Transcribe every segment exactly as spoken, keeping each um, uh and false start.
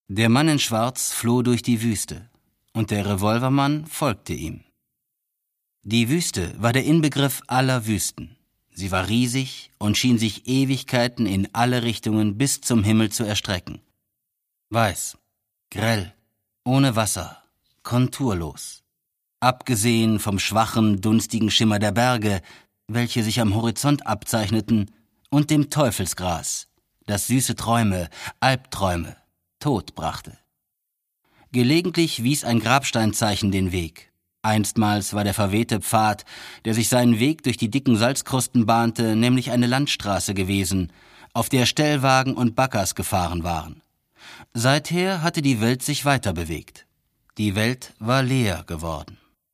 Der Mann in Schwarz floh durch die Wüste, und der Revolvermann folgte ihm. Die Wüste war der Inbegriff aller Wüsten. Sie war riesig und schien sich Ewigkeiten in alle Richtungen bis zum Himmel zu erstrecken. Weiß, grell, ohne Wasser, konturlos. Abgesehen vom schwachen, dunstigen Schimmer der Berge, welche sich am Horizont abzeichneten, und dem Teufelsgras, das süße Träume, Albträume, Tod brachte. Gelegentlich wies ein Grabsteinzeichen den Weg. Einstmals war der verwehte Pfad, der sich seinen Weg durch die dicken Salzkrusten bahnte, nämlich eine Landstraße gewesen, auf der Stellwagen und Backers gefahren waren. Seither hatte die Welt sich weiter bewegt. Die Welt war leer geworden.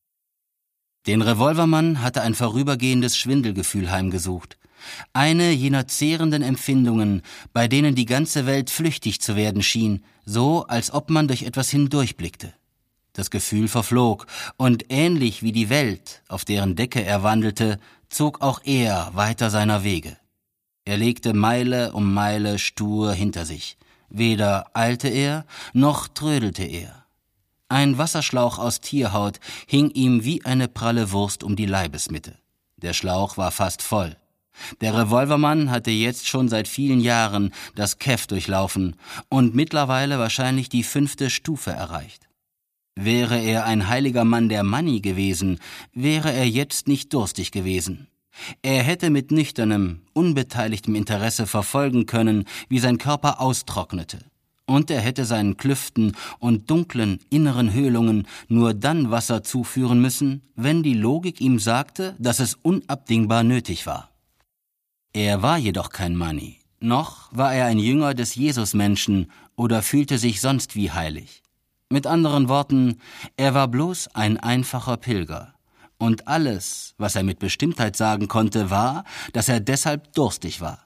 Den Revolvermann hatte ein vorübergehendes Schwindelgefühl heimgesucht. Eine jener zehrenden Empfindungen, bei denen die ganze Welt flüchtig zu werden schien, so als ob man durch etwas hindurchblickte. Das Gefühl verflog, und ähnlich wie die Welt, auf deren Decke er wandelte, zog auch er weiter seiner Wege. Er legte Meile um Meile stur hinter sich. Weder eilte er, noch trödelte er. Ein Wasserschlauch aus Tierhaut hing ihm wie eine pralle Wurst um die Leibesmitte. Der Schlauch war fast voll. Der Revolvermann hatte jetzt schon seit vielen Jahren das Keff durchlaufen und mittlerweile wahrscheinlich die fünfte Stufe erreicht. Wäre er ein heiliger Mann der Money gewesen, wäre er jetzt nicht durstig gewesen. Er hätte mit nüchternem, unbeteiligtem Interesse verfolgen können, wie sein Körper austrocknete. Und er hätte seinen Klüften und dunklen, inneren Höhlungen nur dann Wasser zuführen müssen, wenn die Logik ihm sagte, dass es unabdingbar nötig war. Er war jedoch kein Money, noch war er ein Jünger des Jesusmenschen oder fühlte sich sonst wie heilig. Mit anderen Worten, er war bloß ein einfacher Pilger. Und alles, was er mit Bestimmtheit sagen konnte, war, dass er deshalb durstig war.